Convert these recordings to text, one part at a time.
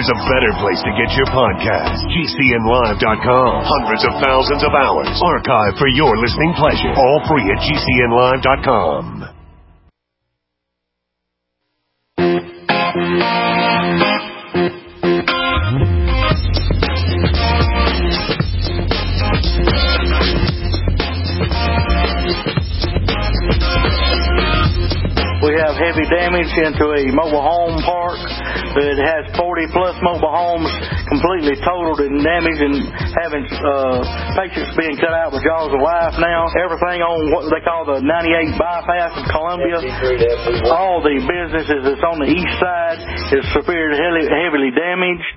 there's a better place to get your podcast. GCNlive.com. Hundreds of thousands of hours archived for your listening pleasure. All free at GCNlive.com. We have heavy damage into a mobile home park that has 40-plus mobile homes completely totaled and damaged, and having patients being cut out with jaws of life now. Everything on what they call the 98 bypass of Columbia, all the businesses that's on the east side is severely heavily damaged.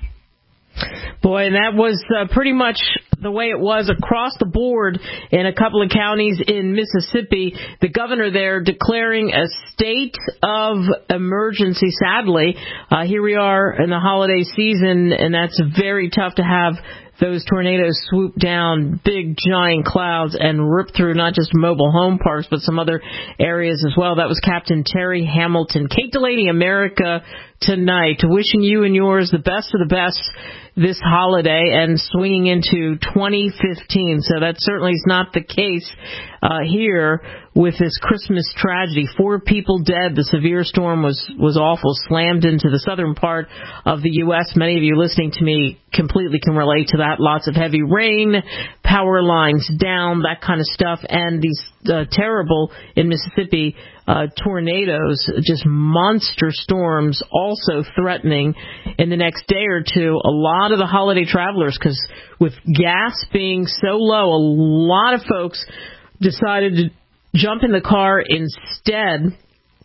Boy, and that was pretty much the way it was across the board in a couple of counties in Mississippi. The governor there declaring a state of emergency, sadly. Here we are in the holiday season, and that's very tough to have those tornadoes swoop down, big giant clouds, and rip through not just mobile home parks, but some other areas as well. That was Captain Terry Hamilton. Kate Delaney, America Tonight, wishing you and yours the best of the best this holiday and swinging into 2015. So that certainly is not the case here with this Christmas tragedy. 4 people dead. The severe storm was awful, slammed into the southern part of the U.S. Many of you listening to me completely can relate to that. Lots of heavy rain, power lines down, that kind of stuff, and these terrible, in Mississippi, tornadoes, just monster storms also threatening in the next day or two. A lot of the holiday travelers, because with gas being so low, a lot of folks decided to jump in the car instead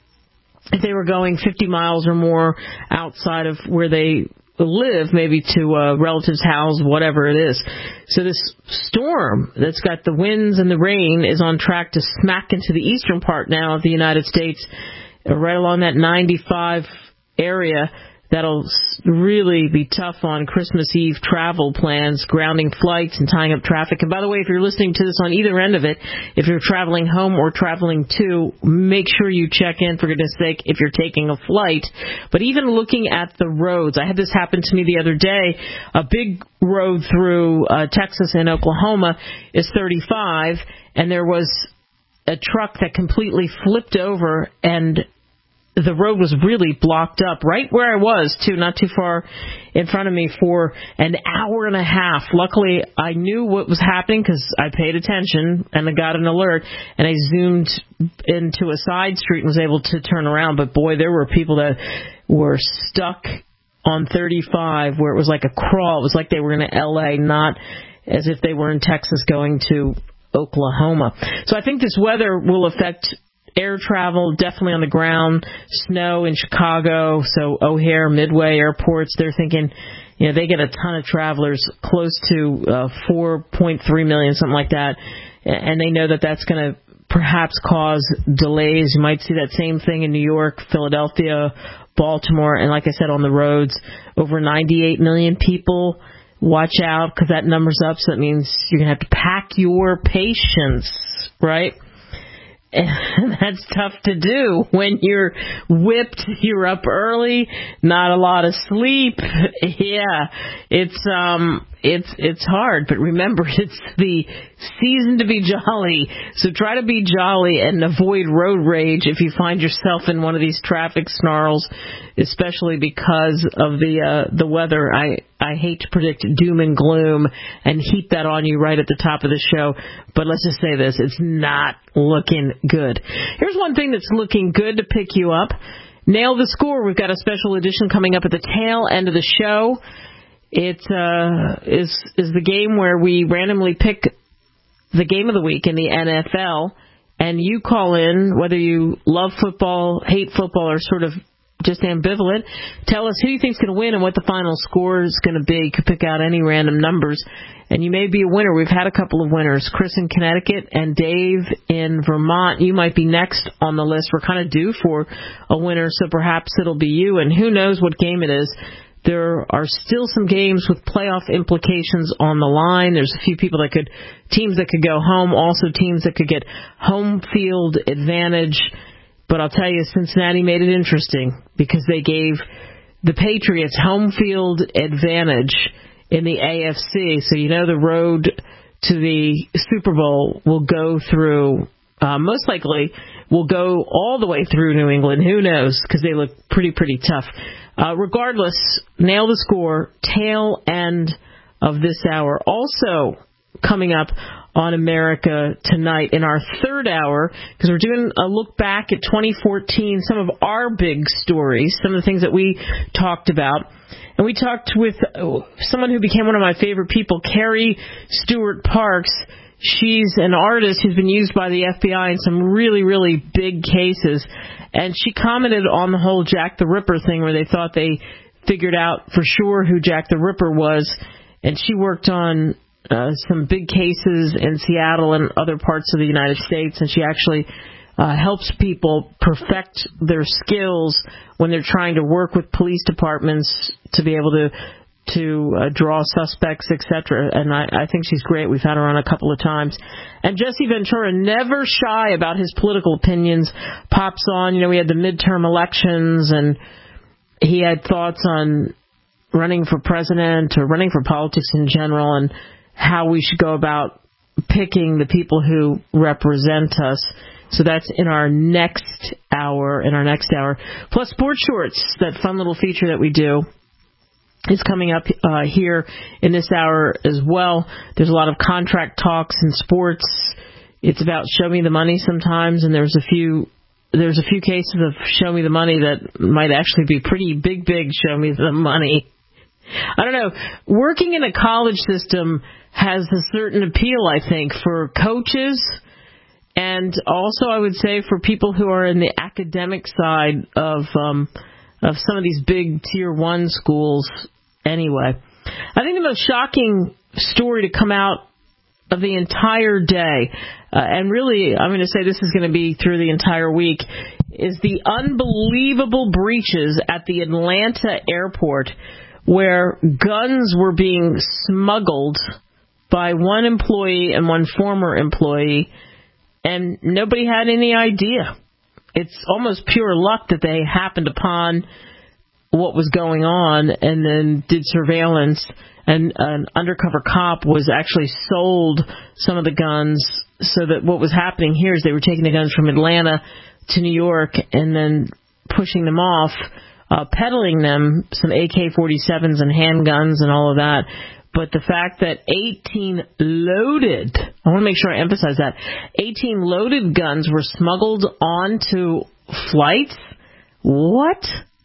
if they were going 50 miles or more outside of where they live, maybe to a relative's house, whatever it is. So this storm that's got the winds and the rain is on track to smack into the eastern part now of the United States, right along that 95 area. That'll really be tough on Christmas Eve travel plans, grounding flights and tying up traffic. And by the way, if you're listening to this on either end of it, if you're traveling home or traveling to, make sure you check in, for goodness sake, if you're taking a flight. But even looking at the roads, I had this happen to me the other day. A big road through Texas and Oklahoma is 35, and there was a truck that completely flipped over, and the road was really blocked up right where I was, too, not too far in front of me, for an hour and a half. Luckily, I knew what was happening because I paid attention and I got an alert, and I zoomed into a side street and was able to turn around. But, boy, there were people that were stuck on 35 where it was like a crawl. It was like they were in L.A., not as if they were in Texas going to Oklahoma. So I think this weather will affect air travel, definitely on the ground. Snow in Chicago, so O'Hare, Midway airports, they're thinking, they get a ton of travelers, close to 4.3 million, something like that, and they know that that's going to perhaps cause delays. You might see that same thing in New York, Philadelphia, Baltimore, and like I said, on the roads, over 98 million people. Watch out, because that number's up, so that means you're going to have to pack your patience, right? And that's tough to do when you're whipped, you're up early, not a lot of sleep. Yeah, it's hard, but remember, it's the season to be jolly. So try to be jolly and avoid road rage if you find yourself in one of these traffic snarls, especially because of the weather. I hate to predict doom and gloom and heap that on you right at the top of the show, but let's just say this, it's not looking good. Here's one thing that's looking good to pick you up. Nail the Score. We've got a special edition coming up at the tail end of the show. It is the game where we randomly pick the game of the week in the NFL, and you call in whether you love football, hate football, or sort of just ambivalent. Tell us who you think is going to win and what the final score is going to be. You could pick out any random numbers, and you may be a winner. We've had a couple of winners, Chris in Connecticut and Dave in Vermont. You might be next on the list. We're kind of due for a winner, so perhaps it'll be you, and who knows what game it is. There are still some games with playoff implications on the line. There's a few teams that could go home, also teams that could get home field advantage. But I'll tell you, Cincinnati made it interesting because they gave the Patriots home field advantage in the AFC. So the road to the Super Bowl will go through, most likely will go all the way through New England. Who knows? Because they look pretty tough. Regardless, nail the score, tail end of this hour. Also coming up on America Tonight in our third hour, because we're doing a look back at 2014, some of our big stories, some of the things that we talked about. And we talked with someone who became one of my favorite people, Carrie Stewart Parks. She's an artist who's been used by the FBI in some really big cases. And she commented on the whole Jack the Ripper thing, where they thought they figured out for sure who Jack the Ripper was. And she worked on some big cases in Seattle and other parts of the United States. And she actually helps people perfect their skills when they're trying to work with police departments to be able to draw suspects, etc. And I think she's great. We've had her on a couple of times. And Jesse Ventura, never shy about his political opinions, pops on. We had the midterm elections, and he had thoughts on running for president or running for politics in general, and how we should go about picking the people who represent us. So that's in our next hour. Plus Sports Shorts, that fun little feature that we do, is coming up here in this hour as well. There's a lot of contract talks in sports. It's about show me the money sometimes, and there's a few cases of show me the money that might actually be pretty big show me the money. I don't know. Working in a college system has a certain appeal, I think, for coaches, and also I would say for people who are in the academic side of some of these big Tier 1 schools anyway. I think the most shocking story to come out of the entire day, and really I'm going to say this is going to be through the entire week, is the unbelievable breaches at the Atlanta airport, where guns were being smuggled by one employee and one former employee, and nobody had any idea. It's almost pure luck that they happened upon what was going on and then did surveillance, and an undercover cop was actually sold some of the guns, so that what was happening here is they were taking the guns from Atlanta to New York and then pushing them off, peddling them, some AK-47s and handguns and all of that. But the fact that 18 loaded, I want to make sure I emphasize that, 18 loaded guns were smuggled onto flights? What?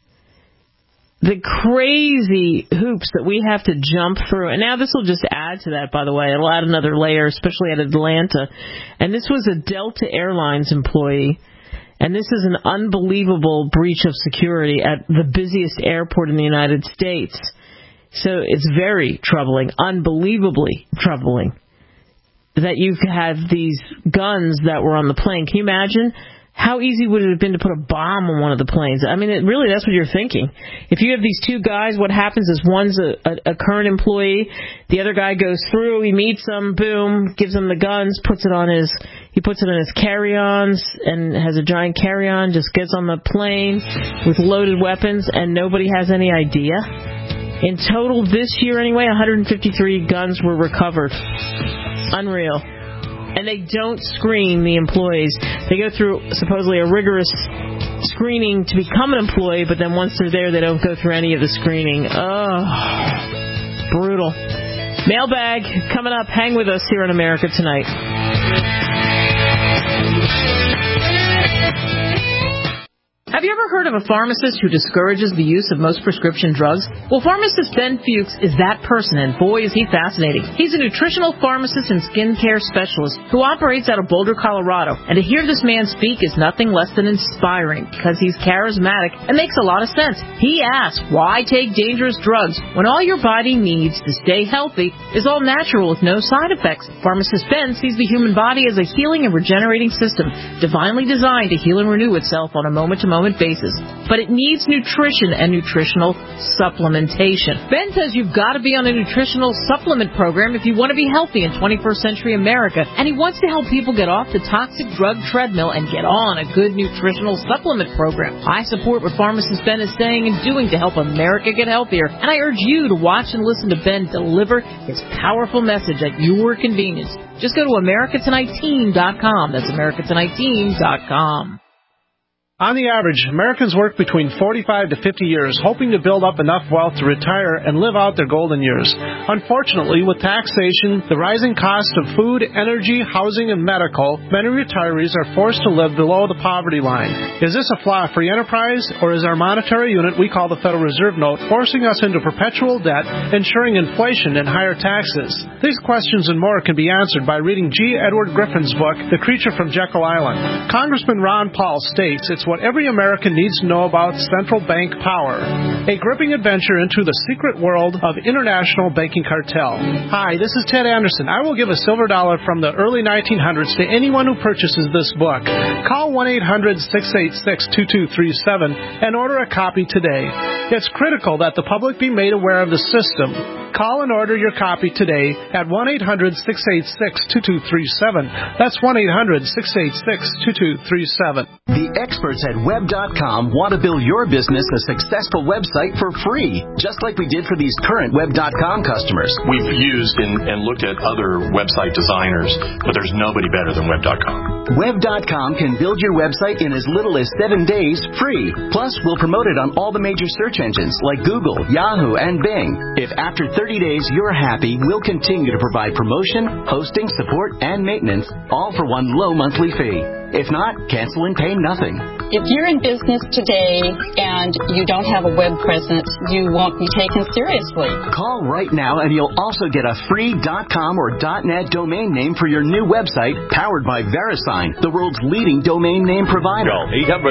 The crazy hoops that we have to jump through. And now this will just add to that, by the way. It'll add another layer, especially at Atlanta. And this was a Delta Airlines employee. And this is an unbelievable breach of security at the busiest airport in the United States. So it's very troubling, unbelievably troubling, that you have these guns that were on the plane. Can you imagine? How easy would it have been to put a bomb on one of the planes? I mean, really, that's what you're thinking. If you have these two guys, what happens is one's a current employee, the other guy goes through, he meets them, boom, gives him the guns, puts it in his carry-ons, and has a giant carry-on, just gets on the plane with loaded weapons, and nobody has any idea. In total, this year anyway, 153 guns were recovered. Unreal. And they don't screen the employees. They go through supposedly a rigorous screening to become an employee, but then once they're there, they don't go through any of the screening. Oh, brutal. Mailbag coming up. Hang with us here on America Tonight. Have you ever heard of a pharmacist who discourages the use of most prescription drugs? Well, pharmacist Ben Fuchs is that person, and boy, is he fascinating. He's a nutritional pharmacist and skincare specialist who operates out of Boulder, Colorado. And to hear this man speak is nothing less than inspiring, because he's charismatic and makes a lot of sense. He asks, why take dangerous drugs when all your body needs to stay healthy is all natural with no side effects? Pharmacist Ben sees the human body as a healing and regenerating system, divinely designed to heal and renew itself on a moment-to-moment moment basis, but it needs nutrition and nutritional supplementation. Ben says you've got to be on a nutritional supplement program if you want to be healthy in 21st century America, and he wants to help people get off the toxic drug treadmill and get on a good nutritional supplement program. I support what pharmacist Ben is saying and doing to help America get healthier, and I urge you to watch and listen to Ben deliver his powerful message at your convenience. Just go to AmericaTonightTeam.com. That's AmericaTonightTeam.com. On the average, Americans work between 45 to 50 years hoping to build up enough wealth to retire and live out their golden years. Unfortunately, with taxation, the rising cost of food, energy, housing, and medical, many retirees are forced to live below the poverty line. Is this a flaw of free enterprise, or is our monetary unit we call the Federal Reserve Note forcing us into perpetual debt, ensuring inflation and higher taxes? These questions and more can be answered by reading G. Edward Griffin's book, The Creature from Jekyll Island. Congressman Ron Paul states it's what every American needs to know about central bank power. A gripping adventure into the secret world of international banking cartel. Hi, this is Ted Anderson. I will give a silver dollar from the early 1900s to anyone who purchases this book. Call 1-800-686-2237 and order a copy today. It's critical that the public be made aware of the system. Call and order your copy today at 1-800-686-2237. That's 1-800-686-2237. The experts at Web.com want to build your business a successful website for free, just like we did for these current Web.com customers. We've used and looked at other website designers, but there's nobody better than Web.com. Web.com can build your website in as little as 7 days free. Plus, we'll promote it on all the major search engines like Google, Yahoo, and Bing. If after 30 days you're happy, we'll continue to provide promotion, hosting, support, and maintenance, all for one low monthly fee. If not, cancel and pay nothing. If you're in business today and you don't have a web presence, you won't be taken seriously. Call right now and you'll also get a free .com or .net domain name for your new website powered by VeriSign, the world's leading domain name provider. Call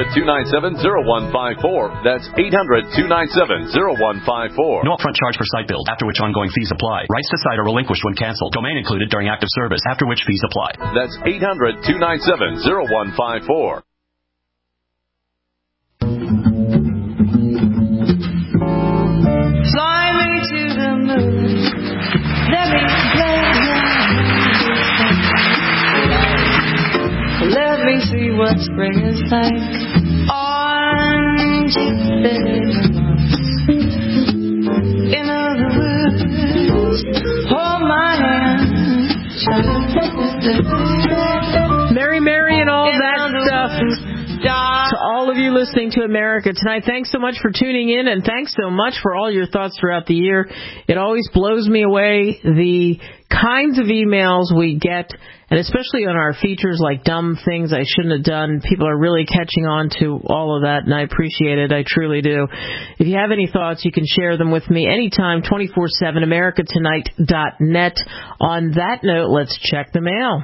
800-297-0154. That's 800-297-0154. No upfront charge for site build, after which ongoing fees apply. Rights to site are relinquished when canceled. Domain included during active service, after which fees apply. That's 800-297-0154. Fly me to the moon. Let me play your Let me see what spring is like on Jupiter. In other words, hold my hand. Mary and all that stuff. To all of you listening to America Tonight, thanks so much for tuning in, and thanks so much for all your thoughts throughout the year. It always blows me away the kinds of emails we get, and especially on our features like dumb things I shouldn't have done. People are really catching on to all of that, and I appreciate it. I truly do. If you have any thoughts, you can share them with me anytime, 24/7, AmericaTonight.net. On that note, let's check the mail.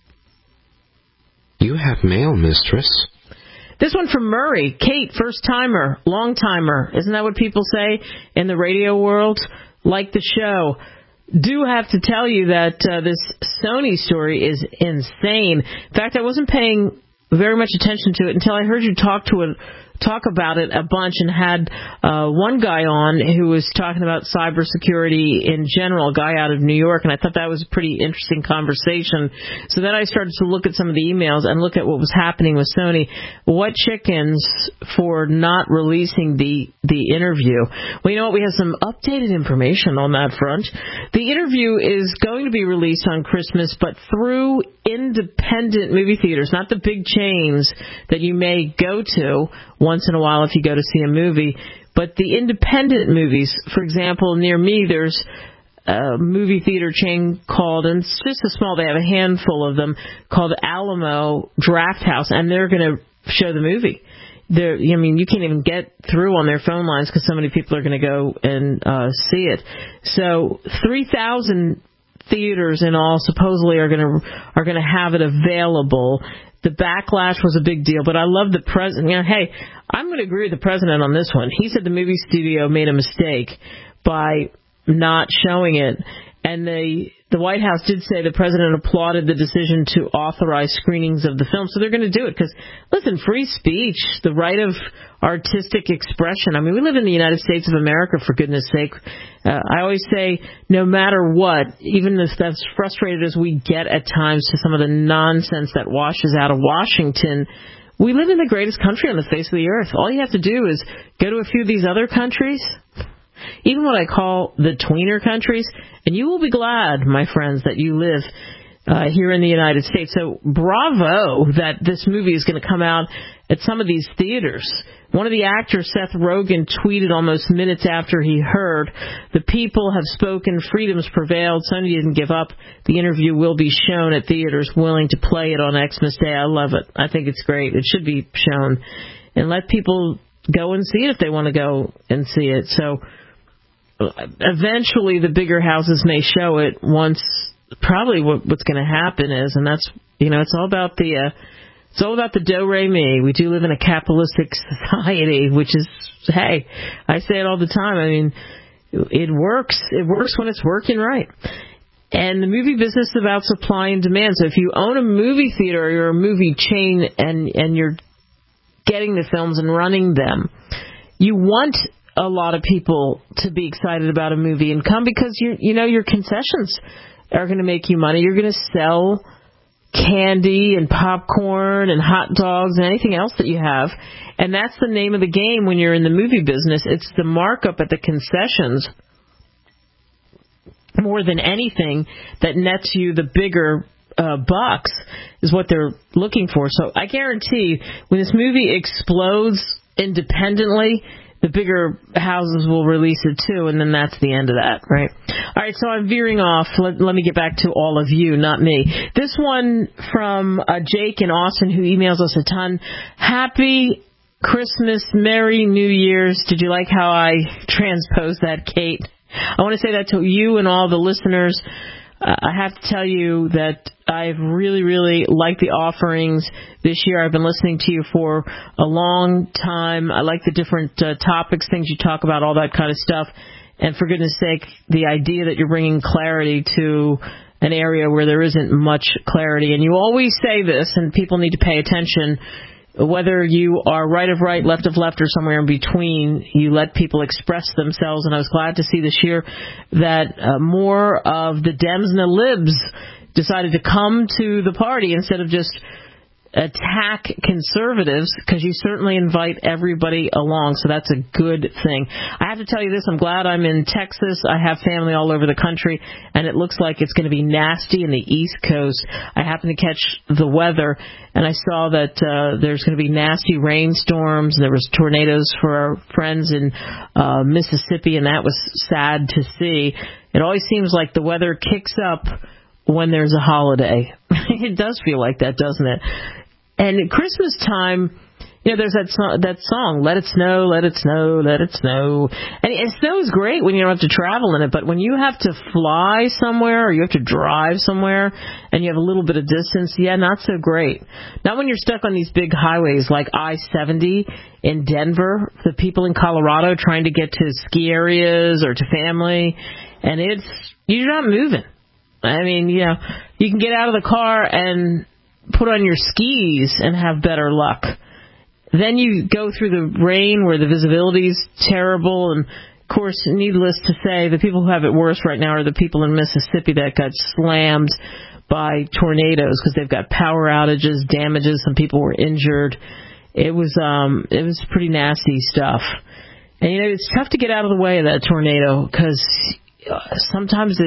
You have mail, mistress. This one from Murray. Kate, first-timer, long-timer. Isn't that what people say in the radio world? Like the show. Do have to tell you that this Sony story is insane. In fact, I wasn't paying very much attention to it until I heard you talk about it a bunch, and had one guy on who was talking about cybersecurity in general, a guy out of New York, and I thought that was a pretty interesting conversation. So then I started to look at some of the emails and look at what was happening with Sony. What chickens for not releasing the interview? Well, you know what? We have some updated information on that front. The interview is going to be released on Christmas, but through independent movie theaters, not the big chains that you may go to once in a while if you go to see a movie, but the independent movies. For example, near me there's a movie theater chain called, and it's just a small, they have a handful of them, called Alamo Drafthouse, and they're going to show the movie. You can't even get through on their phone lines because so many people are going to go and see it. So 3,000 theaters in all supposedly are going to have it available. The backlash was a big deal, but I love the president. Hey, I'm going to agree with the president on this one. He said the movie studio made a mistake by not showing it, and the the White House did say the president applauded the decision to authorize screenings of the film, so they're going to do it. Because, listen, free speech, the right of artistic expression. I mean, we live in the United States of America, for goodness sake. I always say, no matter what, even if that's frustrated as we get at times to some of the nonsense that washes out of Washington, we live in the greatest country on the face of the earth. All you have to do is go to a few of these other countries, even what I call the tweener countries, and you will be glad, my friends, that you live here in the United States. So bravo that this movie is going to come out at some of these theaters. One of the actors, Seth Rogen, tweeted almost minutes after he heard, "The people have spoken, freedoms prevailed, Sony didn't give up. The interview will be shown at theaters willing to play it on Xmas Day." I love it. I think it's great. It should be shown. And let people go and see it if they want to go and see it. So eventually the bigger houses may show it once. Probably what's going to happen is, and that's, it's all about the do-re-mi. We do live in a capitalistic society, which is, hey, I say it all the time. I mean, it works. It works when it's working right. And the movie business is about supply and demand. So if you own a movie theater or you're a movie chain and you're getting the films and running them, you want a lot of people to be excited about a movie and come because your concessions are going to make you money. You're going to sell candy and popcorn and hot dogs and anything else that you have. And that's the name of the game when you're in the movie business. It's the markup at the concessions more than anything that nets you the bigger bucks is what they're looking for. So I guarantee when this movie explodes independently, the bigger houses will release it too, and then that's the end of that, right? All right, so I'm veering off. Let me get back to all of you, not me. This one from Jake in Austin, who emails us a ton. Happy Christmas, Merry New Year's. Did you like how I transposed that, Kate? I want to say that to you and all the listeners. I have to tell you that I've really, really liked the offerings this year. I've been listening to you for a long time. I like the different topics, things you talk about, all that kind of stuff. And for goodness sake, the idea that you're bringing clarity to an area where there isn't much clarity. And you always say this, and people need to pay attention. Whether you are right of right, left of left, or somewhere in between, you let people express themselves. And I was glad to see this year that more of the Dems and the Libs decided to come to the party instead of just attack conservatives, because you certainly invite everybody along, so that's a good thing. I have to tell you this, I'm glad I'm in Texas. I have family all over the country, and it looks like it's going to be nasty in the East Coast. I happened to catch the weather, and I saw that there's going to be nasty rainstorms, and there was tornadoes for our friends in Mississippi, and that was sad to see. It always seems like the weather kicks up when there's a holiday. It does feel like that, doesn't it? And at Christmas time, there's that song, Let It Snow, Let It Snow, Let It Snow. And snow is great when you don't have to travel in it, but when you have to fly somewhere or you have to drive somewhere and you have a little bit of distance, not so great. Not when you're stuck on these big highways like I-70 in Denver, the people in Colorado trying to get to ski areas or to family, and you're not moving. I mean, you can get out of the car and put on your skis and have better luck. Then you go through the rain where the visibility is terrible. And, of course, needless to say, the people who have it worse right now are the people in Mississippi that got slammed by tornadoes because they've got power outages, damages. Some people were injured. It was pretty nasty stuff. And, it's tough to get out of the way of that tornado because sometimes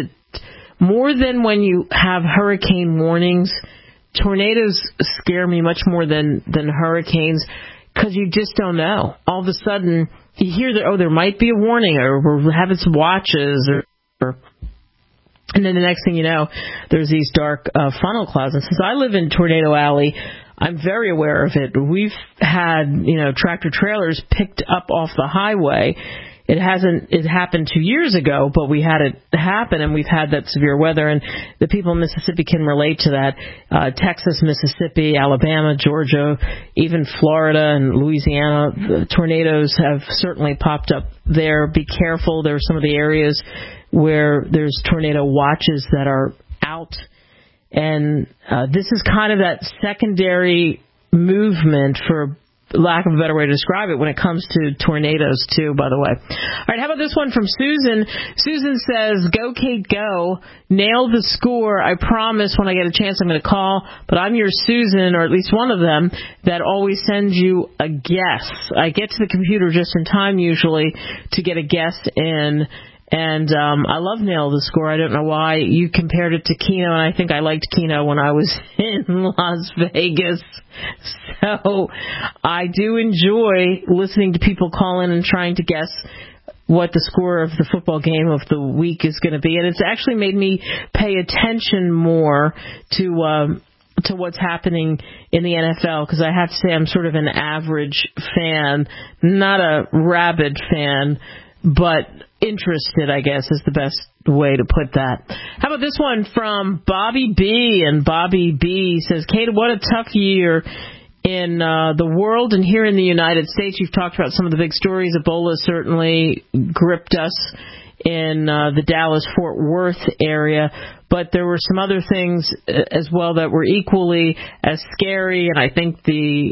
more than when you have hurricane warnings, tornadoes scare me much more than hurricanes because you just don't know. All of a sudden, you hear that, there might be a warning or we're having some watches and then the next thing you know, there's these dark funnel clouds. And since I live in Tornado Alley, I'm very aware of it. We've had, tractor trailers picked up off the highway It happened 2 years ago, but we had it happen, and we've had that severe weather, and the people in Mississippi can relate to that. Texas, Mississippi, Alabama, Georgia, even Florida and Louisiana, the tornadoes have certainly popped up there. Be careful. There are some of the areas where there's tornado watches that are out, and this is kind of that secondary movement, for lack of a better way to describe it, when it comes to tornadoes too, by the way. All right, how about this one from Susan? Susan says, "Go Kate go, nail the score. I promise when I get a chance I'm going to call, but I'm your Susan, or at least one of them, that always sends you a guess. I get to the computer just in time usually to get a guess in." And I love Nail the Score. I don't know why you compared it to Keno, and I think I liked Keno when I was in Las Vegas. So I do enjoy listening to people call in and trying to guess what the score of the football game of the week is going to be. And it's actually made me pay attention more to what's happening in the NFL, because I have to say I'm sort of an average fan, not a rabid fan, but interested, I guess, is the best way to put that. How about this one from Bobby B? And Bobby B says, "Kate, what a tough year in the world and here in the United States. You've talked about some of the big stories. Ebola certainly gripped us in the Dallas-Fort Worth area, but there were some other things as well that were equally as scary, and I think the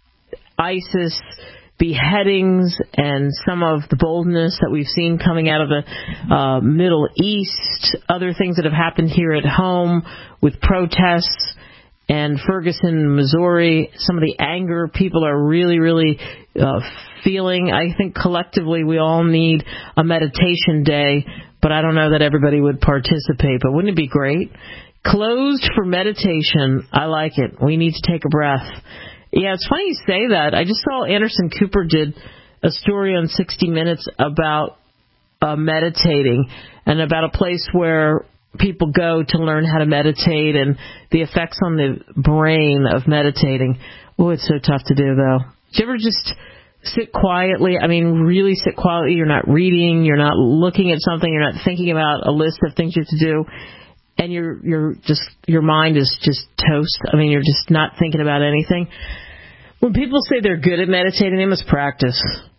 ISIS beheadings and some of the boldness that we've seen coming out of the Middle East, other things that have happened here at home with protests and Ferguson, Missouri, some of the anger people are really, really feeling. I think collectively we all need a meditation day, but I don't know that everybody would participate. But wouldn't it be great? Closed for meditation. I like it. We need to take a breath. Yeah, it's funny you say that. I just saw Anderson Cooper did a story on 60 Minutes about meditating and about a place where people go to learn how to meditate and the effects on the brain of meditating. Oh, it's so tough to do, though. Do you ever just sit quietly? I mean, really sit quietly. You're not reading. You're not looking at something. You're not thinking about a list of things you have to do. And your mind is just toast. I mean, you're just not thinking about anything. When people say they're good at meditating, they must practice.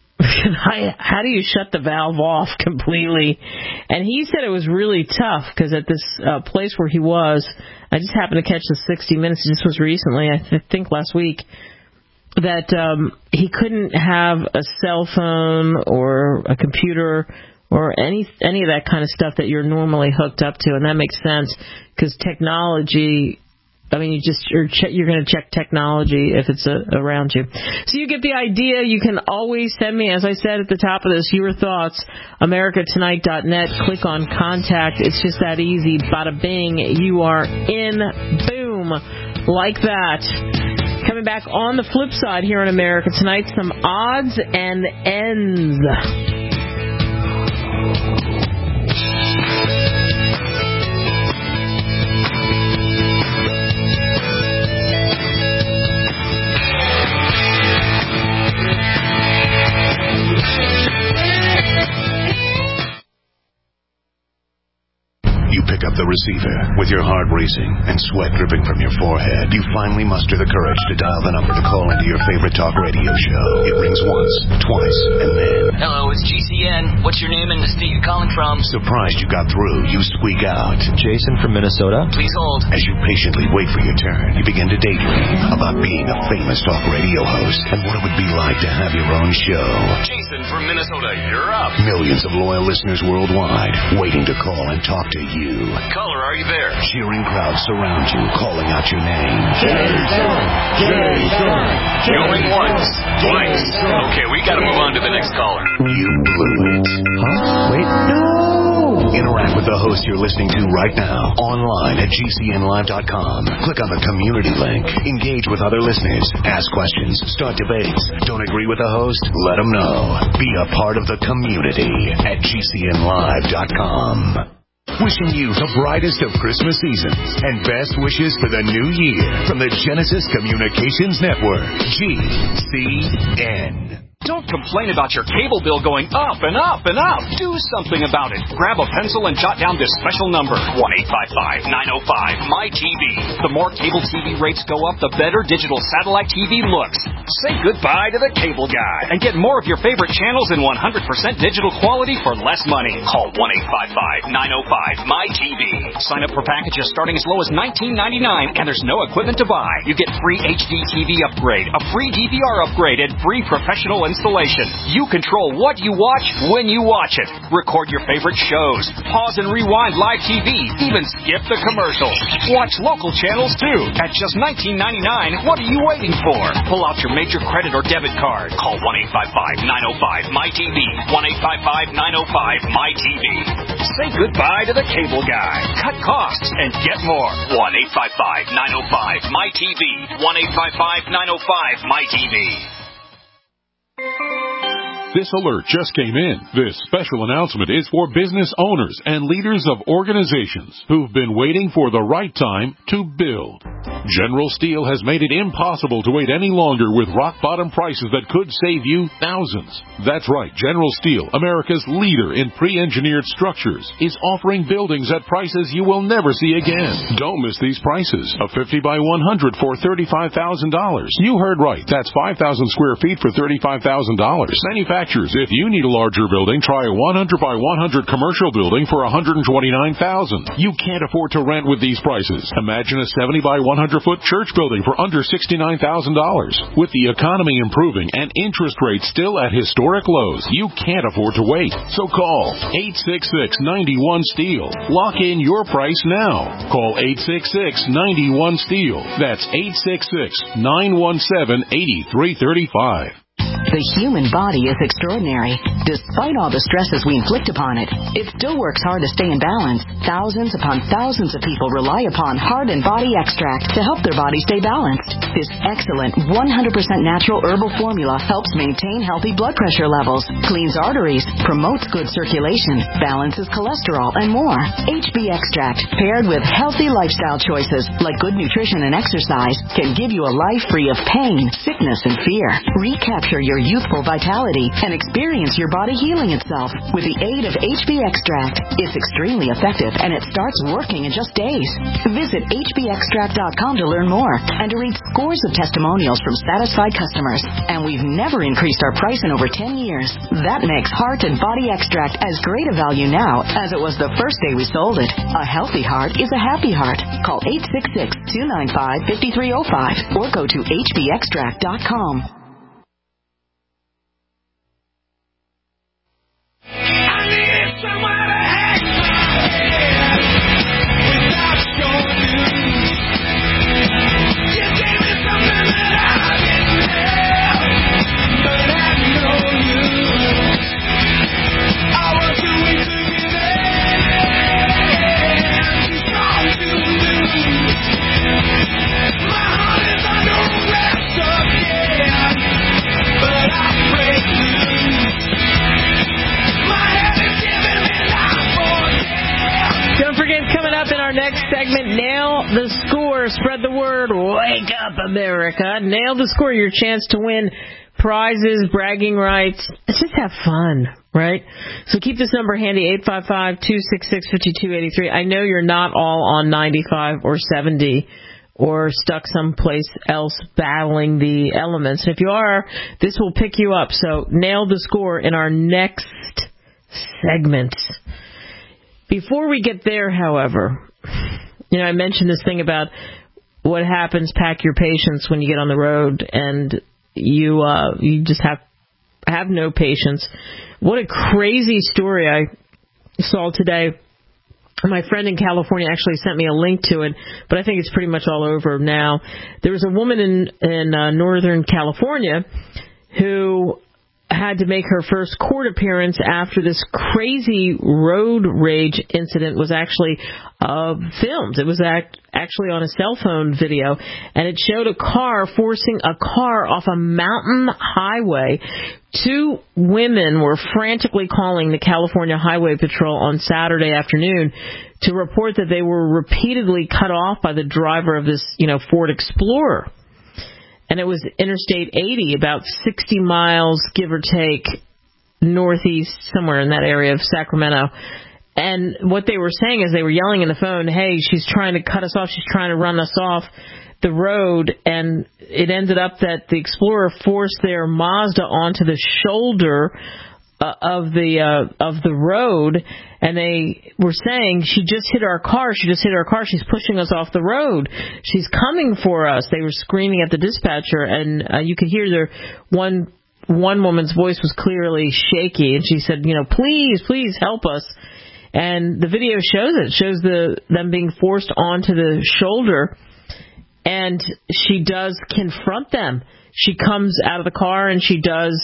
How do you shut the valve off completely? And he said it was really tough because at this place where he was, I just happened to catch the 60 Minutes. This was recently, I think last week, that he couldn't have a cell phone or a computer or any of that kind of stuff that you're normally hooked up to, and that makes sense because technology. I mean, you're going to check technology if it's around you. So you get the idea. You can always send me, as I said at the top of this, your thoughts. AmericaTonight.net. Click on contact. It's just that easy. Bada bing. You are in. Boom. Like that. Coming back on the flip side here on America Tonight, some odds and ends. Pick up the receiver with your heart racing and sweat dripping from your forehead. You finally muster the courage to dial the number to call into your favorite talk radio show. It rings once, twice, and then... Hello, it's GCN. What's your name and the state you're calling from? Surprised you got through, you squeak out. Jason from Minnesota. Please hold. As you patiently wait for your turn, you begin to daydream about being a famous talk radio host and what it would be like to have your own show. Jason from Minnesota, you're up. Millions of loyal listeners worldwide waiting to call and talk to you. Caller, are you there? Cheering crowds surround you, calling out your name. Jason! Jason! Going once, twice. Okay, we gotta move on to the next caller. You blew it. Huh? Wait, no! Interact with the host you're listening to right now, online at GCNlive.com. Click on the community link. Engage with other listeners. Ask questions. Start debates. Don't agree with the host? Let them know. Be a part of the community at GCNlive.com. Wishing you the brightest of Christmas seasons and best wishes for the new year from the Genesis Communications Network, GCN. Don't Don't complain about your cable bill going up and up and up. Do something about it. Grab a pencil and jot down this special number, 1-855-905-MY-TV. The more cable TV rates go up, the better digital satellite TV looks. Say goodbye to the cable guy and get more of your favorite channels in 100% digital quality for less money. Call 1-855-905-MY-TV. Sign up for packages starting as low as $19.99, and there's no equipment to buy. You get free HD TV upgrade, a free DVR upgrade, and free professional installation. You control what you watch when you watch it. Record your favorite shows. Pause and rewind live TV. Even skip the commercials. Watch local channels too. At just $19.99, what are you waiting for? Pull out your major credit or debit card. Call 1-855-905-MY-TV. 1-855-905-MY-TV. Say goodbye to the cable guy. Cut costs and get more. 1-855-905-MY-TV. 1-855-905-MY-TV. This alert just came in. This special announcement is for business owners and leaders of organizations who've been waiting for the right time to build. General Steel has made it impossible to wait any longer with rock-bottom prices that could save you thousands. That's right, General Steel, America's leader in pre-engineered structures, is offering buildings at prices you will never see again. Don't miss these prices. A 50 by 100 for $35,000. You heard right. That's 5,000 square feet for $35,000. Manufacturers, if you need a larger building, try a 100 by 100 commercial building for $129,000. You can't afford to rent with these prices. Imagine a 70 by 100-foot church building for under $69,000. With the economy improving and interest rates still at historic lows, you can't afford to wait. So call 866-91-STEEL. Lock in your price now. Call 866-91-STEEL. That's 866-917-8335. The human body is extraordinary. Despite all the stresses we inflict upon it, it still works hard to stay in balance. Thousands upon thousands of people rely upon Heart and Body Extract to help their body stay balanced. This excellent 100% natural herbal formula helps maintain healthy blood pressure levels, cleans arteries, promotes good circulation, balances cholesterol, and more. HB Extract, paired with healthy lifestyle choices like good nutrition and exercise, can give you a life free of pain, sickness, and fear. Recapture your youthful vitality and experience your body healing itself with the aid of HB Extract. It's extremely effective and it starts working in just days. Visit hbextract.com to learn more and to read scores of testimonials from satisfied customers. And we've never increased our price in over 10 years. That makes Heart and Body Extract as great a value now as it was the first day we sold it. A healthy heart is a happy heart. Call 866-295-5305 or go to hbextract.com. Next segment, Nail the Score. Spread the word. Wake up, America. Nail the Score. Your chance to win prizes, bragging rights. Let's just have fun, right? So keep this number handy, 855-266-5283. I know you're not all on 95 or 70 or stuck someplace else battling the elements. If you are, this will pick you up. So nail the score in our next segment. Before we get there, however, I mentioned this thing about what happens, pack your patience when you get on the road and you just have no patience. What a crazy story I saw today. My friend in California actually sent me a link to it, but I think it's pretty much all over now. There was a woman in Northern California who had to make her first court appearance after this crazy road rage incident was actually filmed. It was actually on a cell phone video, and it showed a car forcing a car off a mountain highway. Two women were frantically calling the California Highway Patrol on Saturday afternoon to report that they were repeatedly cut off by the driver of this, Ford Explorer. and it was Interstate 80, about 60 miles, give or take, northeast, somewhere in that area of Sacramento. And what they were saying is they were yelling in the phone, hey, she's trying to cut us off, she's trying to run us off the road. And it ended up that the Explorer forced their Mazda onto the shoulder of the road, and they were saying, she just hit our car, she's pushing us off the road, she's coming for us. They were screaming at the dispatcher, and you could hear their one woman's voice was clearly shaky, and she said, please help us. And the video shows them being forced onto the shoulder, and she does confront them. She comes out of the car and she does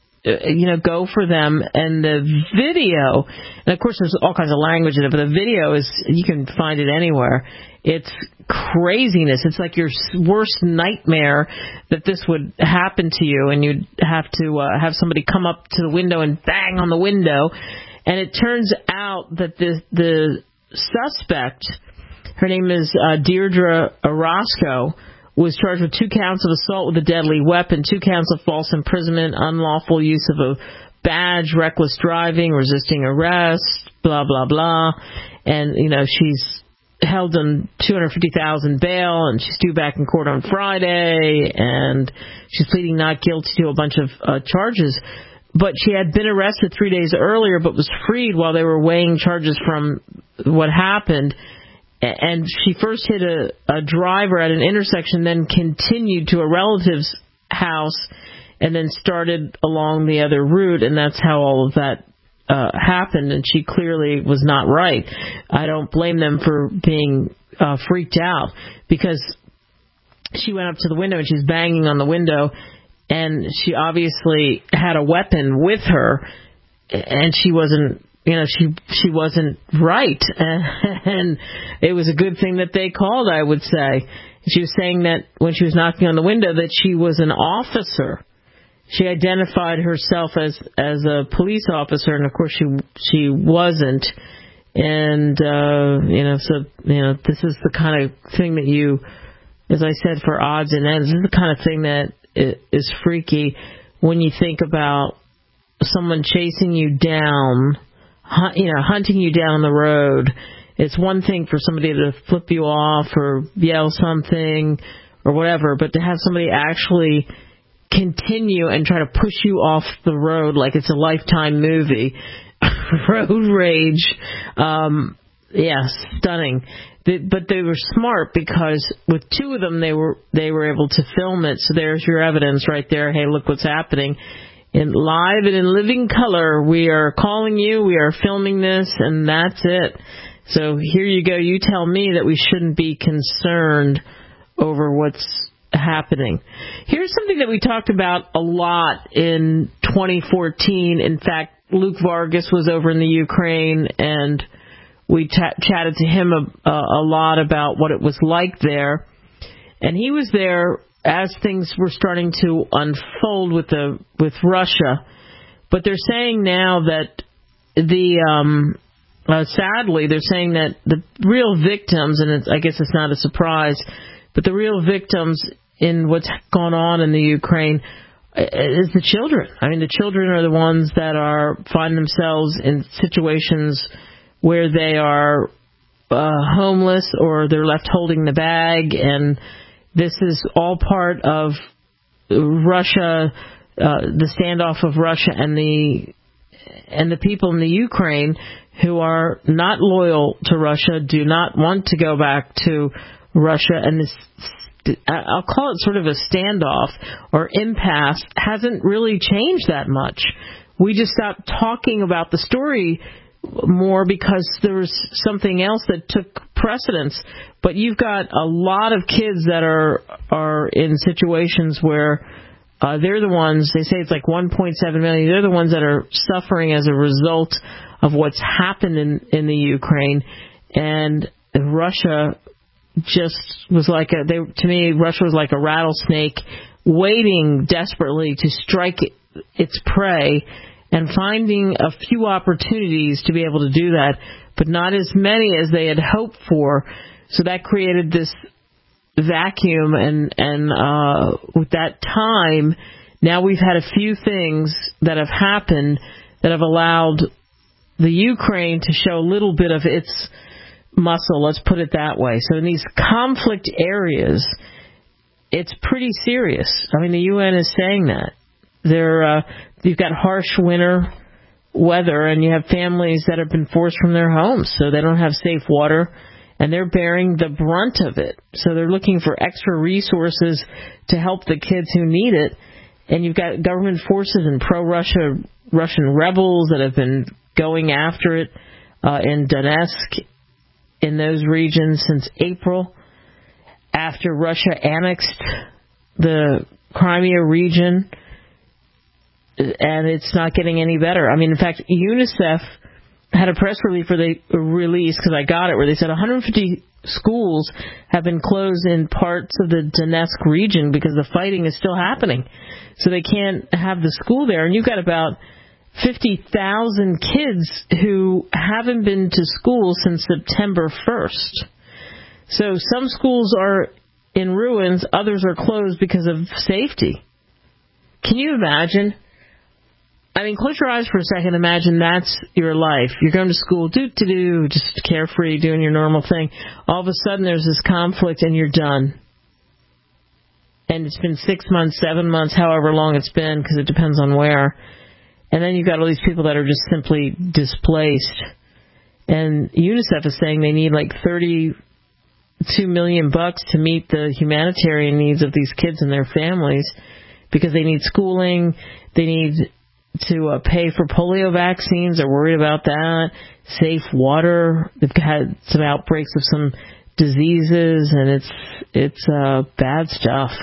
go for them. And the video, and of course there's all kinds of language in it, but the video you can find it anywhere. It's craziness. It's like your worst nightmare that this would happen to you, and you'd have to have somebody come up to the window and bang on the window. And it turns out that the suspect, her name is Deirdre Orozco, was charged with 2 counts of assault with a deadly weapon, 2 counts of false imprisonment, unlawful use of a badge, reckless driving, resisting arrest, blah, blah, blah. And, she's held on $250,000 bail, and she's due back in court on Friday, and she's pleading not guilty to a bunch of charges. But she had been arrested 3 days earlier, but was freed while they were weighing charges from what happened. And she first hit a driver at an intersection, then continued to a relative's house, and then started along the other route. And that's how all of that happened. And she clearly was not right. I don't blame them for being freaked out, because she went up to the window and she's banging on the window. And she obviously had a weapon with her, and she wasn't, she wasn't right. And it was a good thing that they called, I would say. She was saying that when she was knocking on the window that she was an officer. She identified herself as a police officer, and of course she wasn't. And, this is the kind of thing that you, as I said, for odds and ends, this is the kind of thing that is freaky when you think about someone chasing you down, hunting you down the road. It's one thing for somebody to flip you off or yell something or whatever, but to have somebody actually continue and try to push you off the road like it's a Lifetime movie. Road rage. Stunning. But they were smart, because with 2 of them they were able to film it. So there's your evidence right there. Hey, look what's happening. In live and in living color, we are calling you, we are filming this, and that's it. So here you go. You tell me that we shouldn't be concerned over what's happening. Here's something that we talked about a lot in 2014. In fact, Luke Vargas was over in the Ukraine, and we chatted to him a lot about what it was like there. And he was there as things were starting to unfold with Russia. But they're saying now that sadly, they're saying that the real victims, and I guess it's not a surprise, but the real victims in what's gone on in the Ukraine is the children. I mean, the children are the ones that find themselves in situations where they are homeless, or they're left holding the bag, and this is all part of Russia, the standoff of Russia and the people in the Ukraine who are not loyal to Russia, do not want to go back to Russia, and this, I'll call it sort of a standoff or impasse, hasn't really changed that much. We just stopped talking about the story more because there was something else that took precedence. But you've got a lot of kids that are in situations where they're the ones, they say it's like 1.7 million, they're the ones that are suffering as a result of what's happened in the Ukraine. And Russia just was like to me, Russia was like a rattlesnake waiting desperately to strike its prey, and finding a few opportunities to be able to do that, but not as many as they had hoped for. So that created this vacuum, and with that time, now we've had a few things that have happened that have allowed the Ukraine to show a little bit of its muscle, let's put it that way. So in these conflict areas, it's pretty serious. I mean, the UN is saying that. You've got harsh winter weather, and you have families that have been forced from their homes, so they don't have safe water, and they're bearing the brunt of it. So they're looking for extra resources to help the kids who need it. And you've got government forces and pro-Russia Russian rebels that have been going after it in Donetsk, in those regions since April, after Russia annexed the Crimea region, and it's not getting any better. I mean, in fact, UNICEF had a press release because I got it, where they said 150 schools have been closed in parts of the Donetsk region because the fighting is still happening. So they can't have the school there. And you've got about 50,000 kids who haven't been to school since September 1st. So some schools are in ruins, others are closed because of safety. Can you imagine? I mean, close your eyes for a second. Imagine that's your life. You're going to school, just carefree, doing your normal thing. All of a sudden, there's this conflict, and you're done. And it's been 6 months, 7 months, however long it's been, because it depends on where. And then you've got all these people that are just simply displaced. And UNICEF is saying they need like $32 million to meet the humanitarian needs of these kids and their families, because they need schooling, they need to pay for polio vaccines. They're worried about that. Safe water. They've had some outbreaks of some diseases, and it's bad stuff.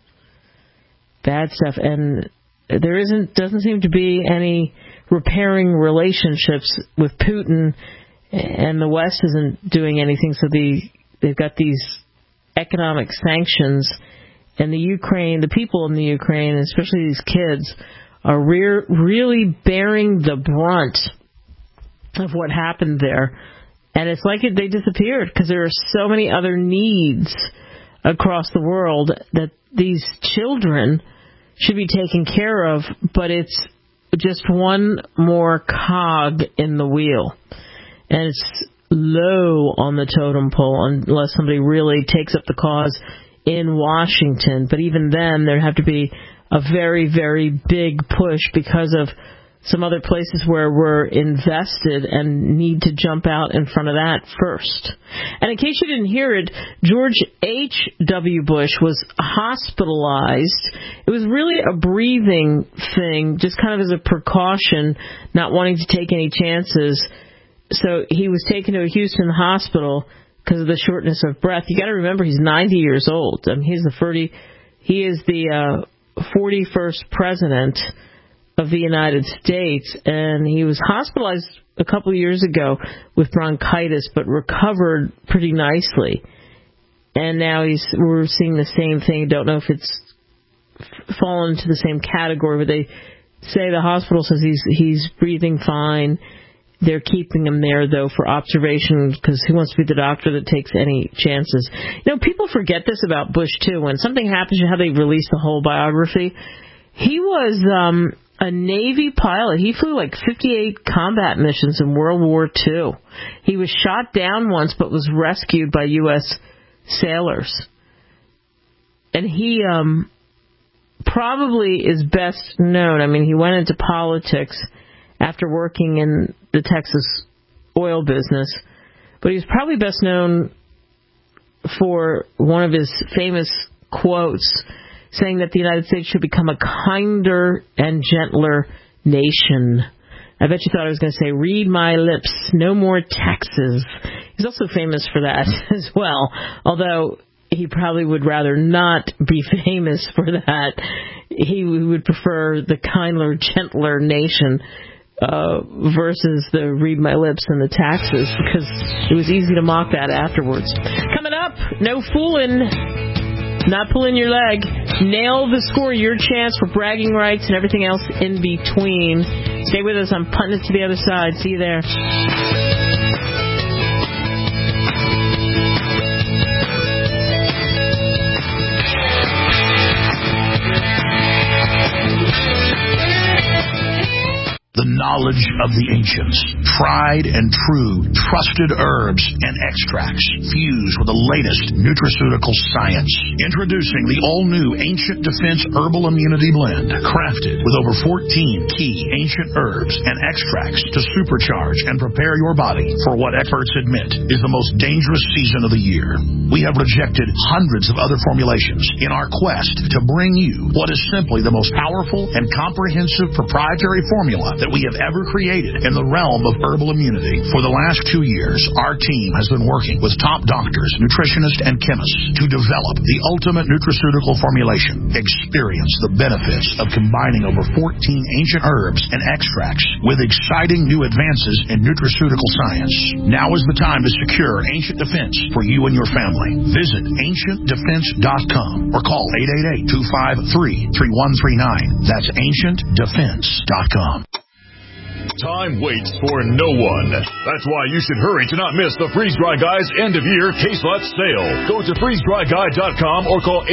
Bad stuff. And there doesn't seem to be any repairing relationships with Putin, and the West isn't doing anything. So they've got these economic sanctions, and the people in the Ukraine, especially these kids, are really bearing the brunt of what happened there. And it's like they disappeared, because there are so many other needs across the world that these children should be taken care of, but it's just one more cog in the wheel. And it's low on the totem pole unless somebody really takes up the cause in Washington. But even then, there'd have to be a very, very big push because of some other places where we're invested and need to jump out in front of that first. And in case you didn't hear it, George H.W. Bush was hospitalized. It was really a breathing thing, just kind of as a precaution, not wanting to take any chances. So he was taken to a Houston hospital because of the shortness of breath. You got to remember, he's 90 years old. I mean, he is the 41st president of the United States, and he was hospitalized a couple of years ago with bronchitis, but recovered pretty nicely. And now we're seeing the same thing. Don't know if it's fallen into the same category, but they say the hospital says he's breathing fine. They're keeping him there, though, for observation, because he wants to be the doctor that takes any chances. You know, people forget this about Bush, too. When something happens, you know how they release the whole biography? He was a Navy pilot. He flew like 58 combat missions in World War II. He was shot down once, but was rescued by U.S. sailors. And he probably is best known. I mean, he went into politics after working in the Texas oil business, but he's probably best known for one of his famous quotes saying that the United States should become a kinder and gentler nation. I bet you thought I was going to say, read my lips, no more taxes. He's also famous for that as well, although he probably would rather not be famous for that. He would prefer the kinder, gentler nation versus the read my lips and the taxes, because it was easy to mock that afterwards. Coming up, no fooling, not pulling your leg. Nail the score, your chance for bragging rights and everything else in between. Stay with us. I'm punting it to the other side. See you there. knowledge of the ancients. Tried and true, trusted herbs and extracts fused with the latest nutraceutical science. Introducing the all-new Ancient Defense Herbal Immunity Blend, crafted with over 14 key ancient herbs and extracts to supercharge and prepare your body for what experts admit is the most dangerous season of the year. We have rejected hundreds of other formulations in our quest to bring you what is simply the most powerful and comprehensive proprietary formula that we have ever created in the realm of herbal immunity. For the last 2 years, our team has been working with top doctors, nutritionists, and chemists to develop the ultimate nutraceutical formulation. Experience the benefits of combining over 14 ancient herbs and extracts with exciting new advances in nutraceutical science. Now is the time to secure Ancient Defense for you and your family. Visit AncientDefense.com or call 888-253-3139. That's AncientDefense.com. Time waits for no one. That's why you should hurry to not miss the Freeze Dry Guy's end-of-year case lot sale. Go to freezedryguy.com or call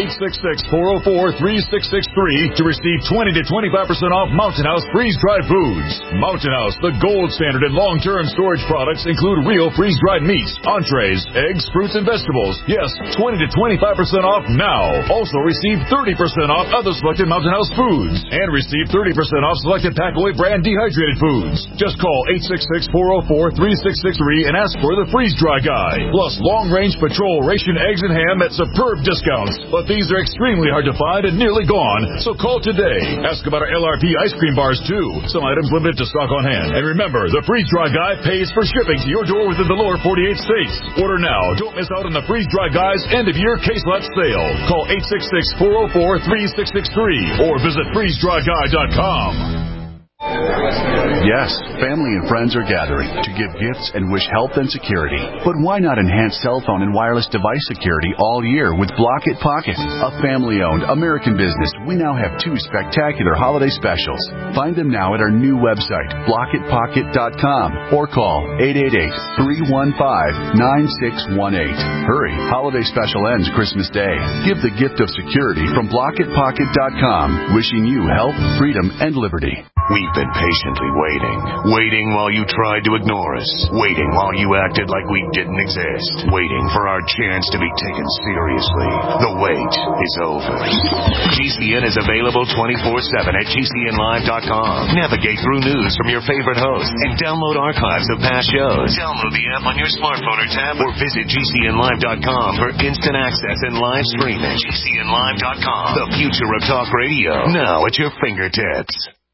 866-404-3663 to receive 20 to 25% off Mountain House freeze-dried foods. Mountain House, the gold standard in long-term storage products, include real freeze-dried meats, entrees, eggs, fruits, and vegetables. Yes, 20 to 25% off now. Also receive 30% off other selected Mountain House foods and receive 30% off selected Packaway brand dehydrated foods. Just call 866-404-3663 and ask for the Freeze Dry Guy. Plus, long-range patrol ration eggs and ham at superb discounts. But these are extremely hard to find and nearly gone, so call today. Ask about our LRP ice cream bars, too. Some items limited to stock on hand. And remember, the Freeze Dry Guy pays for shipping to your door within the lower 48 states. Order now. Don't miss out on the Freeze Dry Guy's end-of-year case lot sale. Call 866-404-3663 or visit freezedryguy.com. Yes, family and friends are gathering to give gifts and wish health and security. But why not enhance cell phone and wireless device security all year with Block-It Pocket? A family-owned American business, we now have 2 spectacular holiday specials. Find them now at our new website, blockitpocket.com, or call 888-315-9618. Hurry, holiday special ends Christmas Day. Give the gift of security from blockitpocket.com, wishing you health, freedom, and liberty. We've been patiently waiting while you tried to ignore us, waiting while you acted like we didn't exist, waiting for our chance to be taken seriously. The wait is over. GCN is available 24/7 at GCNlive.com. Navigate through news from your favorite hosts and download archives of past shows. Download the app on your smartphone or tablet or visit GCNlive.com for instant access and live streaming. GCNlive.com, the future of talk radio, now at your fingertips.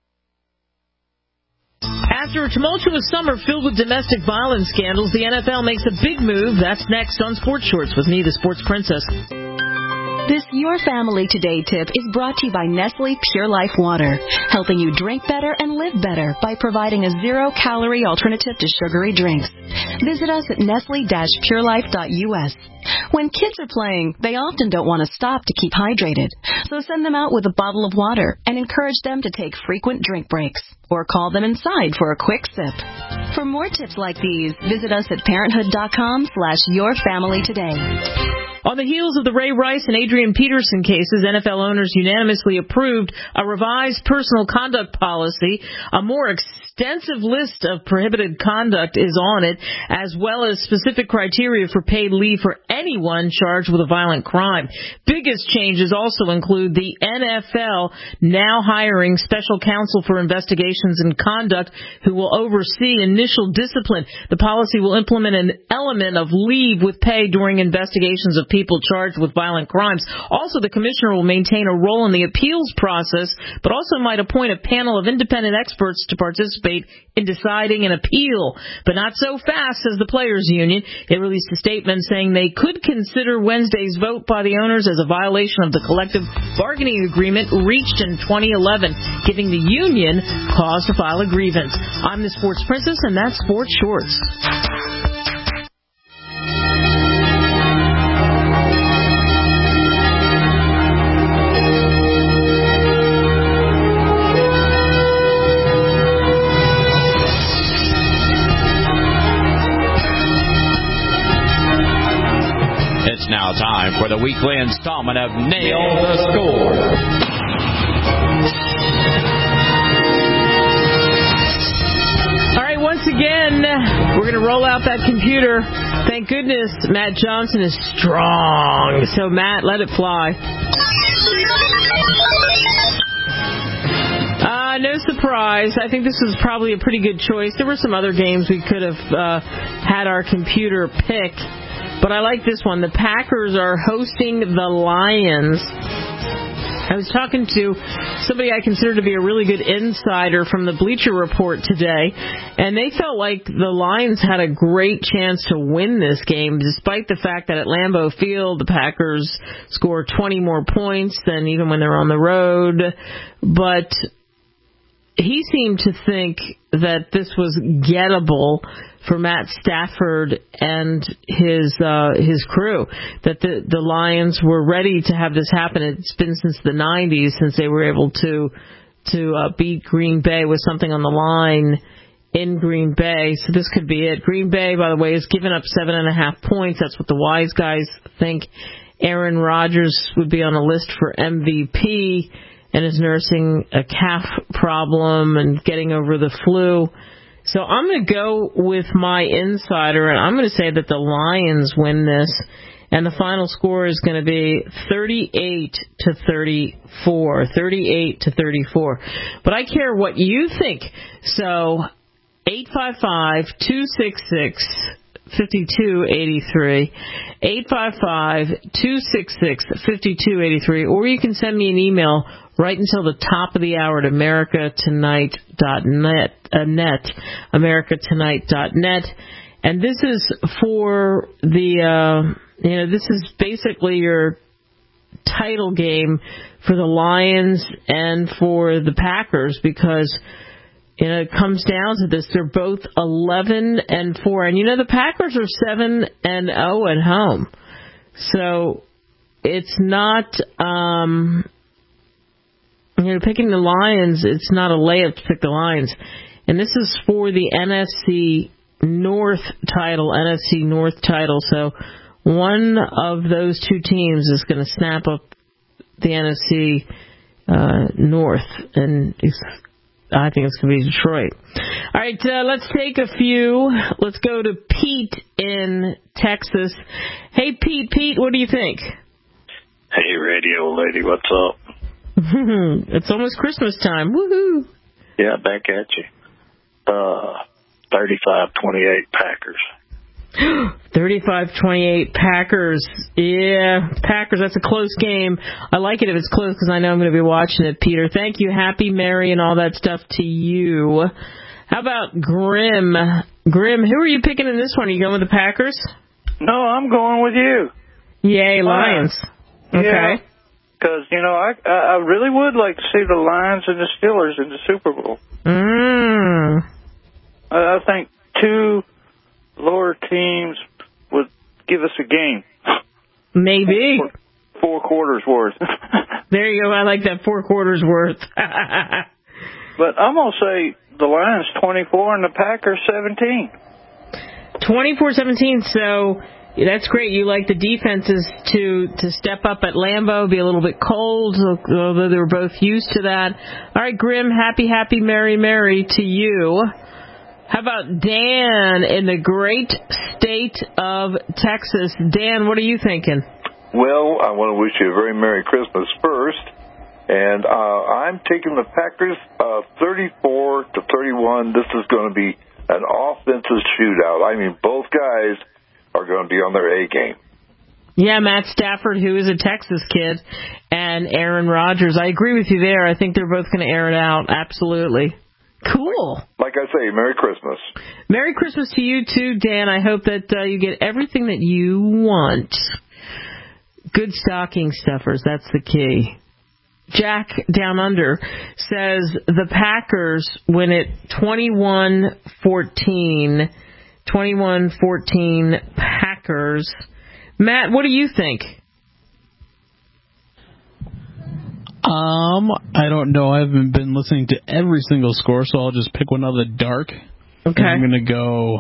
After a tumultuous summer filled with domestic violence scandals, the NFL makes a big move. That's next on Sports Shorts with me, the Sports Princess. This Your Family Today tip is brought to you by Nestle Pure Life Water, helping you drink better and live better by providing a zero-calorie alternative to sugary drinks. Visit us at nestle-purelife.us. When kids are playing, they often don't want to stop to keep hydrated, so send them out with a bottle of water and encourage them to take frequent drink breaks, or call them inside for a quick sip. For more tips like these, visit us at parenthood.com/yourfamilytoday. On the heels of the Ray Rice and Adrian Peterson cases, NFL owners unanimously approved a revised personal conduct policy. A more extensive list of prohibited conduct is on it, as well as specific criteria for paid leave for anyone charged with a violent crime. Biggest changes also include the NFL now hiring special counsel for investigations and conduct who will oversee initial discipline. The policy will implement an element of leave with pay during investigations of people charged with violent crimes. Also, the commissioner will maintain a role in the appeals process, but also might appoint a panel of independent experts to participate in deciding an appeal. But not so fast, says the Players Union. It released a statement saying they could consider Wednesday's vote by the owners as a violation of the collective bargaining agreement reached in 2011, giving the union cause to file a grievance. I'm the Sports Princess, and that's Sports Shorts. It's now time for the weekly installment of Nail the Score. Yeah, we're going to roll out that computer. Thank goodness Matt Johnson is strong. So, Matt, let it fly. No surprise. I think this was probably a pretty good choice. There were some other games we could have had our computer pick, but I like this one. The Packers are hosting the Lions. I was talking to somebody I consider to be a really good insider from the Bleacher Report today, and they felt like the Lions had a great chance to win this game, despite the fact that at Lambeau Field, the Packers score 20 more points than even when they're on the road. But he seemed to think that this was gettable for Matt Stafford and his crew, that the Lions were ready to have this happen. It's been since the 90s since they were able to beat Green Bay with something on the line in Green Bay. So this could be it. Green Bay, by the way, has given up 7.5 points. That's what the wise guys think. Aaron Rodgers would be on a list for MVP and is nursing a calf problem and getting over the flu. So I'm going to go with my insider, and I'm going to say that the Lions win this, and the final score is going to be 38-34. 38-34. But I care what you think. So 855-266-5283, 855-266-5283, or you can send me an email right until the top of the hour at americatonight.net, americatonight.net. And this is for the, this is basically your title game for the Lions and for the Packers, because it comes down to this. They're both 11-4, and the Packers are 7-0 at home. So it's not, picking the Lions, it's not a layup to pick the Lions. And this is for the NFC North title. So one of those two teams is going to snap up the NFC North, and I think it's going to be Detroit. All right, let's take a few. Let's go to Pete in Texas. Hey, Pete, what do you think? Hey, radio lady, what's up? It's almost Christmas time. Woohoo! Yeah, back at you. 35-28 Packers. 35-28 Packers. Yeah, Packers, that's a close game. I like it if it's close because I know I'm going to be watching it, Peter. Thank you. Happy Mary and all that stuff to you. How about Grim? Grim, who are you picking in this one? Are you going with the Packers? No, I'm going with you. Yay, Lions. Okay. Yeah, because, I really would like to see the Lions and the Steelers in the Super Bowl. I think two lower teams would give us a game. Maybe. 4 quarters worth. There you go. I like that 4 quarters worth. But I'm going to say the Lions 24 and the Packers 17. 24-17, so that's great. You like the defenses to step up at Lambeau, be a little bit cold, although they were both used to that. All right, Grim, happy, Merry to you. How about Dan in the great state of Texas? Dan, what are you thinking? Well, I want to wish you a very Merry Christmas first. And I'm taking the Packers 34-31. This is going to be an offensive shootout. I mean, both guys are going to be on their A game. Yeah, Matt Stafford, who is a Texas kid, and Aaron Rodgers. I agree with you there. I think they're both going to air it out. Absolutely. Cool. Like I say, Merry Christmas. Merry Christmas to you too, Dan. I hope that you get everything that you want. Good stocking stuffers, that's the key. Jack Down Under says the Packers win it 21-14. 21-14 Packers. Matt, what do you think? I don't know. I haven't been listening to every single score, so I'll just pick one out of the dark. Okay. And I'm going to go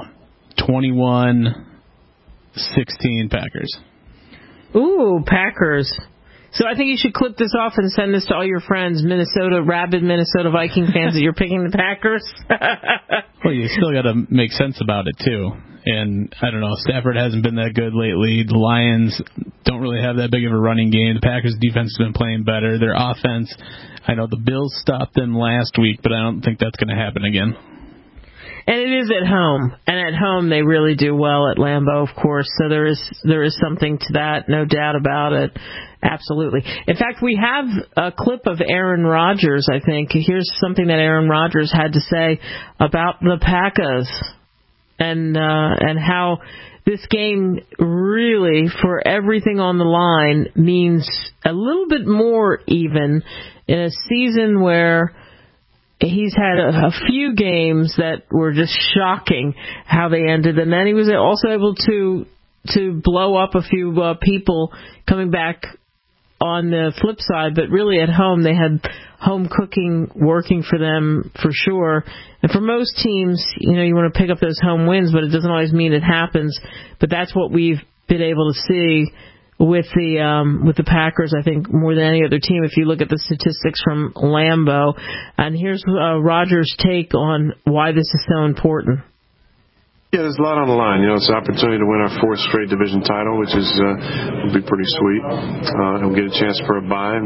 21-16 Packers. Ooh, Packers. So I think you should clip this off and send this to all your friends, rabid Minnesota Viking fans, that you're picking the Packers. Well, you still got to make sense about it, too. And I don't know, Stafford hasn't been that good lately. The Lions don't really have that big of a running game. The Packers' defense has been playing better. Their offense, I know the Bills stopped them last week, but I don't think that's going to happen again. And it is at home. And at home they really do well at Lambeau, of course. So there is something to that, no doubt about it. Absolutely. In fact, we have a clip of Aaron Rodgers, I think. Here's something that Aaron Rodgers had to say about the Packers and how this game really, for everything on the line, means a little bit more even in a season where he's had a few games that were just shocking how they ended, and then he was also able to blow up a few people coming back on the flip side. But really at home, they had home cooking working for them for sure. And for most teams, you want to pick up those home wins, but it doesn't always mean it happens. But that's what we've been able to see with the Packers, I think, more than any other team, if you look at the statistics from Lambeau. And here's Rodgers' take on why this is so important. Yeah, there's a lot on the line. It's an opportunity to win our fourth straight division title, which is will be pretty sweet. And we'll get a chance for a bye,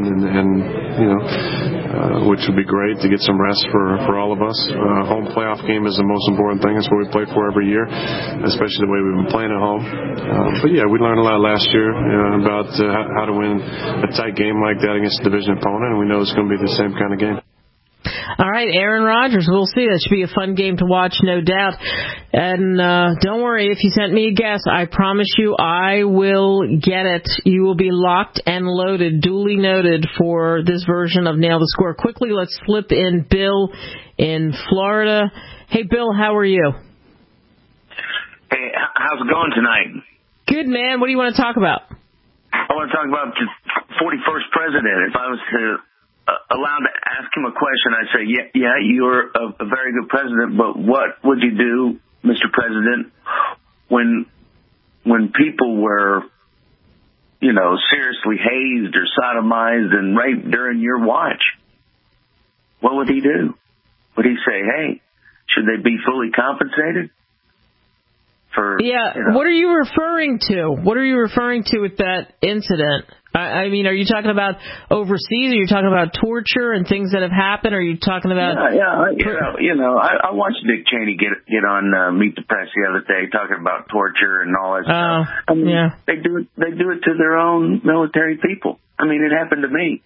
which would be great to get some rest for all of us. Home playoff game is the most important thing. That's what we play for every year, especially the way we've been playing at home. But yeah, we learned a lot last year about how to win a tight game like that against a division opponent, and we know it's going to be the same kind of game. All right, Aaron Rodgers. We'll see. That should be a fun game to watch, no doubt. And don't worry, if you sent me a guess, I promise you I will get it. You will be locked and loaded, duly noted for this version of Nail the Score. Quickly, let's flip in Bill in Florida. Hey, Bill, how are you? Hey, how's it going tonight? Good, man. What do you want to talk about? I want to talk about the 41st president. If I was to allowed to ask him a question, I'd say, yeah, you're a very good president, but what would you do, Mr. President, when people were, seriously hazed or sodomized and raped during your watch? What would he do? Would he say, hey, should they be fully compensated? What are you referring to? What are you referring to with that incident? I mean, are you talking about overseas? Are you talking about torture and things that have happened? Are you talking about? I watched Dick Cheney get on Meet the Press the other day talking about torture and all that stuff. I mean, they do it to their own military people. I mean, it happened to me.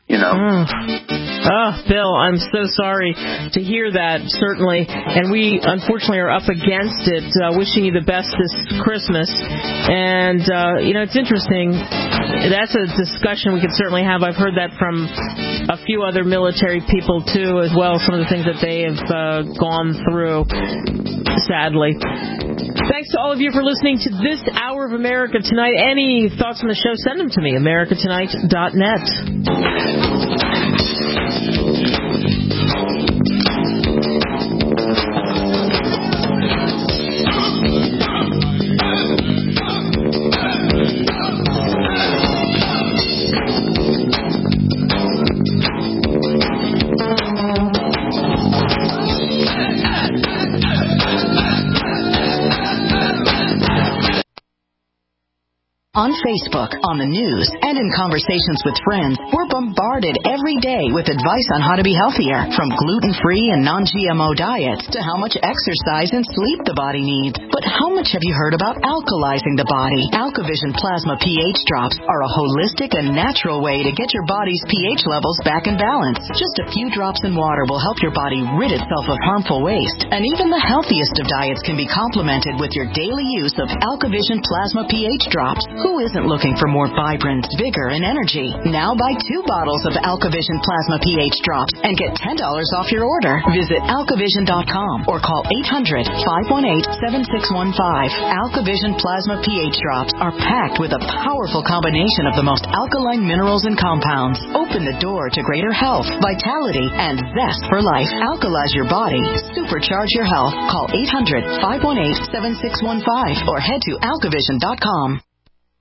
Oh, Bill, I'm so sorry to hear that, certainly. And we, unfortunately, are up against it. Wishing you the best this Christmas. And, it's interesting. That's a discussion we could certainly have. I've heard that from a few other military people, too, as well, some of the things that they have gone through, sadly. Thanks to all of you for listening to this hour of America Tonight. Any thoughts on the show, send them to me, americatonight.net. On Facebook, on the news, and in conversations with friends, we're bombarded every day with advice on how to be healthier, from gluten-free and non-GMO diets to how much exercise and sleep the body needs. But how much have you heard about alkalizing the body? AlkaVision Plasma pH drops are a holistic and natural way to get your body's pH levels back in balance. Just a few drops in water will help your body rid itself of harmful waste. And even the healthiest of diets can be complemented with your daily use of AlkaVision Plasma pH drops. Who isn't looking for more vibrance, vigor, and energy? Now buy 2 bottles of AlkaVision Plasma pH drops and get $10 off your order. Visit AlkaVision.com or call 800-518-7615. AlkaVision Plasma pH drops are packed with a powerful combination of the most alkaline minerals and compounds. Open the door to greater health, vitality, and zest for life. Alkalize your body. Supercharge your health. Call 800-518-7615 or head to AlkaVision.com.